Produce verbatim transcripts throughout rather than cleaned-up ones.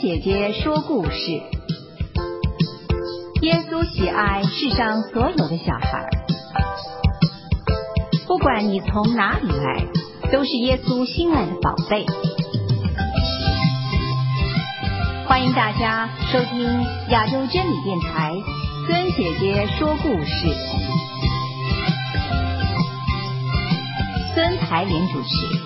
姐姐说故事。耶稣喜爱世上所有的小孩，不管你从哪里来，都是耶稣心爱的宝贝。欢迎大家收听亚洲真理电台孙姐姐说故事，孙台莲主持。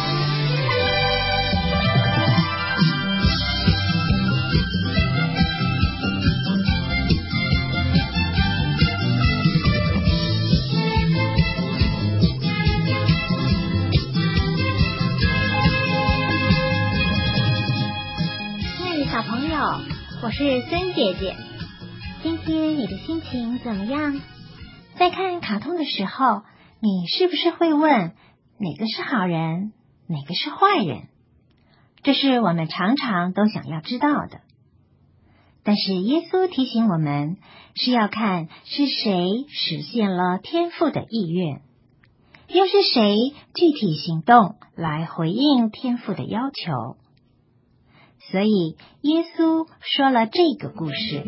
小朋友，我是孙姐姐。今天你的心情怎么样？在看卡通的时候，你是不是会问哪个是好人，哪个是坏人？这是我们常常都想要知道的。但是耶稣提醒我们，是要看是谁实现了天父的意愿，又是谁具体行动来回应天父的要求。所以耶稣说了这个故事。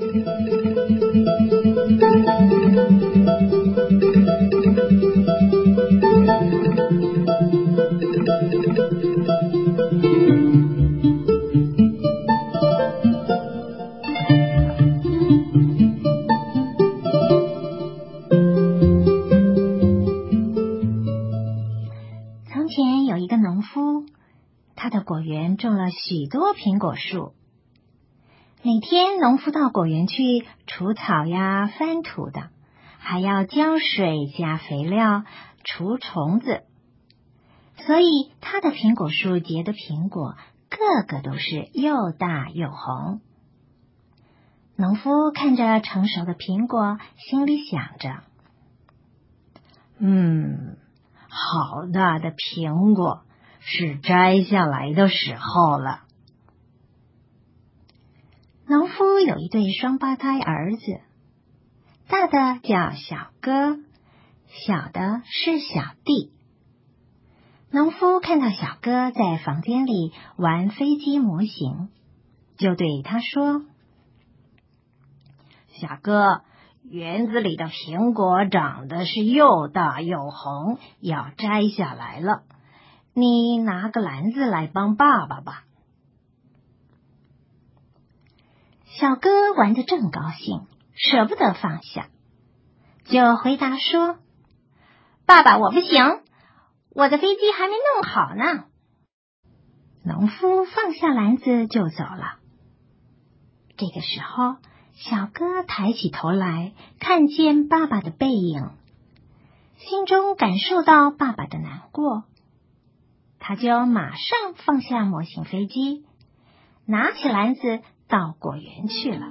从前有一个农夫，他的果园种了许多苹果树。每天农夫到果园去除草呀、翻土的，还要浇水、加肥料、除虫子。所以他的苹果树结的苹果个个都是又大又红。农夫看着成熟的苹果，心里想着，嗯，好大的苹果，是摘下来的时候了。农夫有一对双胞胎儿子，大的叫小哥，小的是小弟。农夫看到小哥在房间里玩飞机模型，就对他说：小哥，园子里的苹果长得是又大又红，要摘下来了，你拿个篮子来帮爸爸吧。小哥玩得正高兴，舍不得放下，就回答说：爸爸，我不行，我的飞机还没弄好呢。农夫放下篮子就走了。这个时候，小哥抬起头来，看见爸爸的背影，心中感受到爸爸的难过，他就马上放下模型飞机，拿起篮子到果园去了。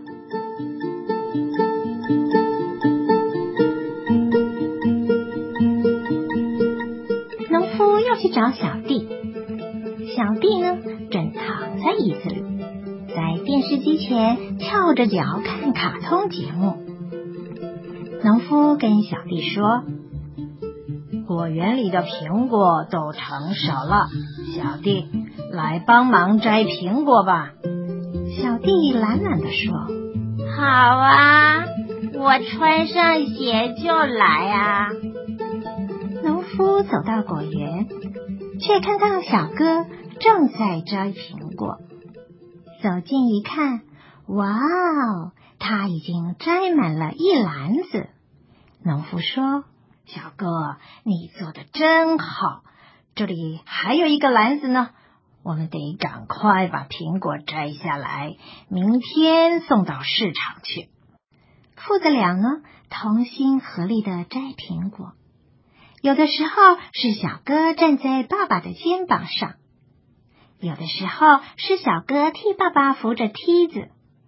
农夫要去找小弟，小弟呢，正躺在椅子里，在电视机前翘着脚看卡通节目。农夫跟小弟说：果园里的苹果都成熟了，小弟，来帮忙摘苹果吧。小弟懒懒地说：好啊，我穿上鞋就来啊。农夫走到果园，却看到小哥正在摘苹果。走近一看，哇哦，他已经摘满了一篮子。农夫说：小哥，你做得真好，这里还有一个篮子呢，我们得赶快把苹果摘下来，明天送到市场去。父子俩呢，同心合力的摘苹果。有的时候是小哥站在爸爸的肩膀上，有的时候是小哥替爸爸扶着梯子。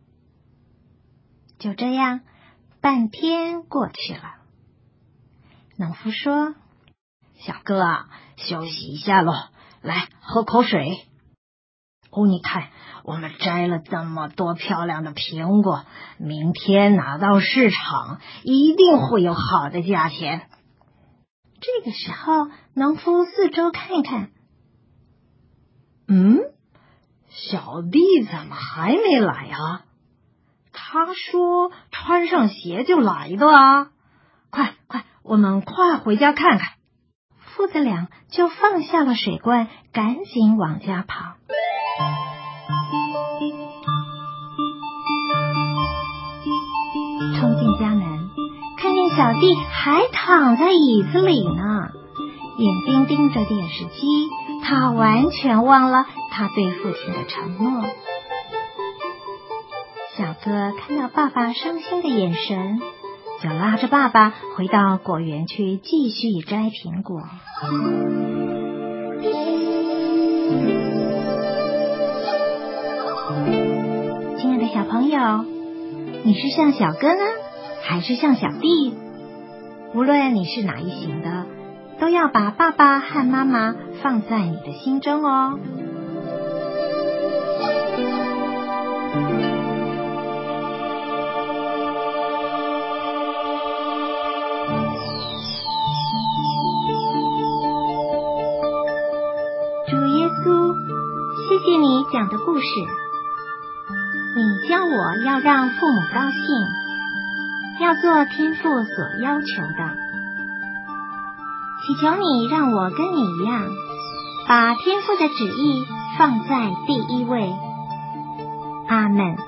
就这样，半天过去了。农夫说：小哥啊，休息一下咯，来喝口水。哦，你看，我们摘了这么多漂亮的苹果，明天拿到市场一定会有好的价钱。这个时候，农夫四周看看，嗯， 小弟怎么还没来啊？他说穿上鞋就来的啊！快快，我们快回家看看。 父子俩就放下了水罐，赶紧往家跑。冲进家门，看见小弟还躺在椅子里呢，眼睛盯着电视机，他完全忘了他对父亲的承诺。小哥看到爸爸伤心的眼神，就拉着爸爸回到果园去继续摘苹果。亲爱的小朋友，你是像小哥呢，还是像小弟？无论你是哪一型的，都要把爸爸和妈妈放在你的心中哦。主耶稣，谢谢你讲的故事，你教我要让父母高兴，要做天父所要求的。祈求你让我跟你一样，把天父的旨意放在第一位。阿们。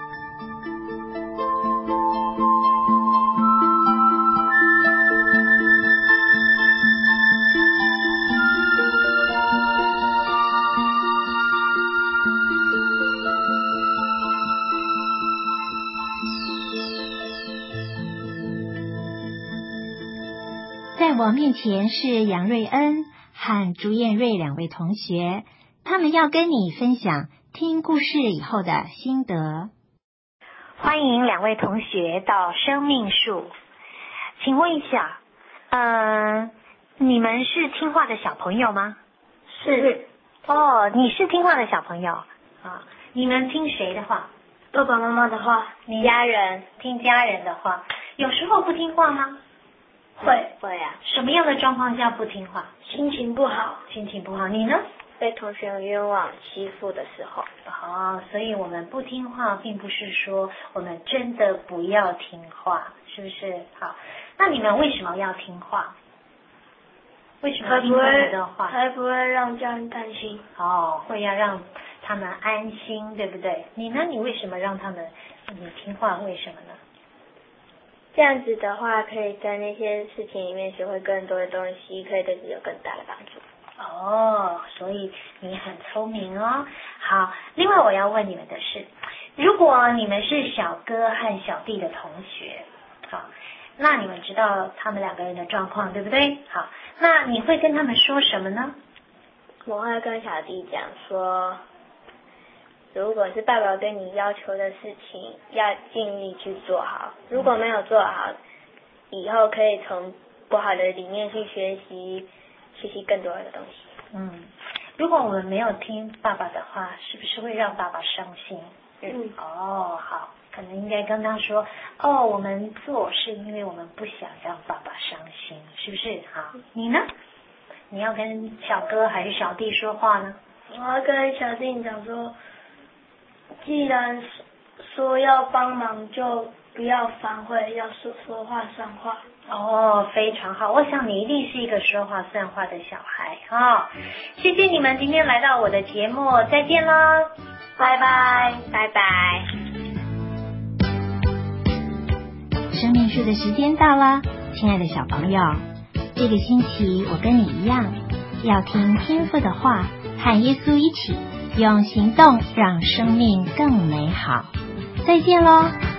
在我面前是杨瑞恩和朱燕瑞两位同学，他们要跟你分享听故事以后的心得。 欢迎两位同学到生命树。请问一下，嗯、呃，你们是听话的小朋友吗？ 是。 哦，你是听话的小朋友啊？你们听谁的话？ 爸爸妈妈的话。 你家人听家人的话，有时候不听话吗？ 会会啊。什么样的状况下不听话？ 心情不好。 心情不好，你呢？ 被同学冤枉欺负的时候。 哦，所以我们不听话并不是说我们真的不要听话，是不是？好，那你们为什么要听话？为什么听他们的话？ 才不会让家人担心。 哦，会要让他们安心，对不对？你呢？你为什么让他们你听话？为什么呢？ 这样子的话，可以在那些事情里面学会更多的东西，可以对自己有更大的帮助。 哦，所以你很聪明哦。好，另外我要问你们的是，如果你们是小哥和小弟的同学，好，那你们知道他们两个人的状况，对不对？好，那你会跟他们说什么呢？ 我会跟小弟讲说，如果是爸爸对你要求的事情，要尽力去做好。如果没有做好，以后可以从不好的理念去学习，学习更多的东西。 嗯，如果我们没有听爸爸的话，是不是会让爸爸伤心？ 嗯。 哦，好，可能应该跟他说，哦，我们做是因为我们不想让爸爸伤心，是不是？好，你呢？你要跟小哥还是小弟说话呢？ 我要跟小弟讲说，既然说要帮忙，就不要反悔，要说说话算话。 哦，非常好，我想你一定是一个说话算话的小孩啊、哦！谢谢你们今天来到我的节目，再见啦，拜拜， 拜拜。 生命树的时间到了，亲爱的小朋友，这个星期我跟你一样，要听天父的话，和耶稣一起用行动让生命更美好。再见咯。